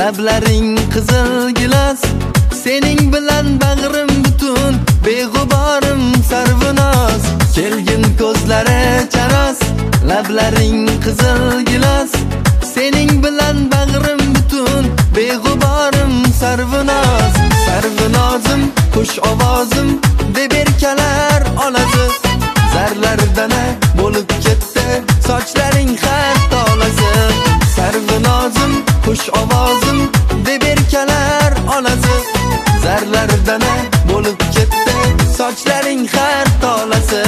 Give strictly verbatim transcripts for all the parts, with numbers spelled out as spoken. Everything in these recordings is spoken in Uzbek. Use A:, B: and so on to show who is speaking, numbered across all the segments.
A: lablaring qizil gilos, sening bilan bag'rim butun, beg'uborim sarvinoz. Kelgin ko'zlari charos, lablaring qizil gilos, sening bilan bag'rim butun, beg'uborim sarvinoz. Sarvinozim, qush ovozim, deb erkalar oladi. Zarlardana bo'lib ketdi sochlaring xat tolasi. Sarvinozim, qush ovozim, deb erkalar oladi. Zarlardana bo'lib ketdi sochlaring xat tolasi.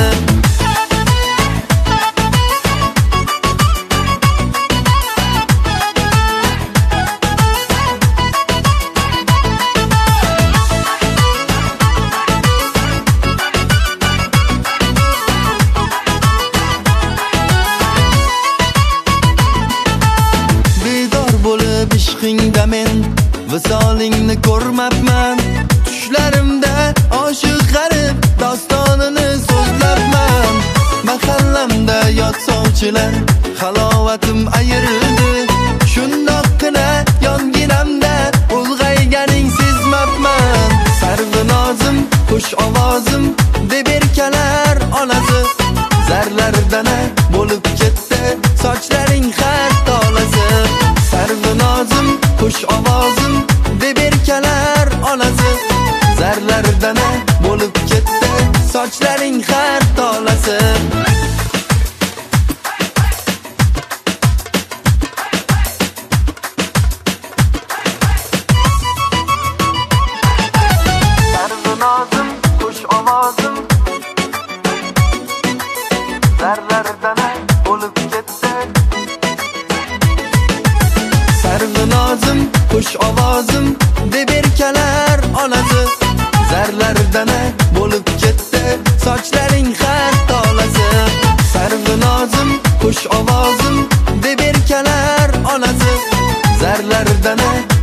A: Ishqingda men visolingni ko'rmabman, tushlarimda oshiq g'arib dostonini so'zlabman. Mahallamda yot sovchilar halovatim ayirdi, shundoqqina yonginamda ulg'ayganing sezmabman. Sarvinozim, qush ovozim, deb erkalar oladi. Zarlardana bo'lib ketdi sochlaring xat tolasi. Sarvinozim, qush ovozim, deb erkalar olasi. Zarlardana bo'lib ketdi sochlaring xat tolasi. Sarvinozim, qush ovozim, zarlardana bo'lib ketdi. Sarvinozim, qush ovozim, deb erkalar oladi. Zarlardana bo'lib ketdi sochlaring xat tolasi. Sarvinozim, qush ovozim, deb erkalar oladi. Zarlardana